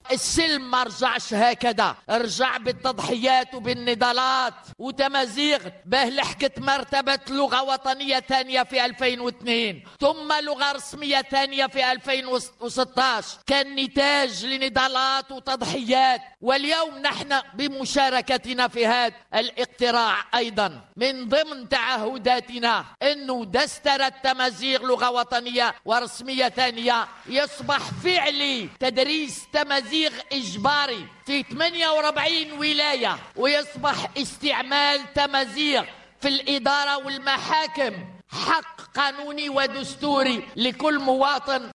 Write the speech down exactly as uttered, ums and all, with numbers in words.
السلم ما رجعش هكذا، رجع بالتضحيات وبالنضالات وتمازيغ. به لحقت مرتبة لغة وطنية ثانية في ألفين واثنين، ثم لغة رسمية ثانية في ألفين وستة عشر، كان نتاج لنضالات وتضحيات. واليوم نحن بمشاركتنا في هذا الاقتراع أيضا من ضمن تعهداتنا أنه دستر التمازيغ لغة وطنية ورسمية ثانية يصبح فعلي، تدريس تمازيغ إجباري في ثمانية وأربعين ولاية، ويصبح استعمال تمازيغ في الإدارة والمحاكم حق قانوني ودستوري لكل مواطن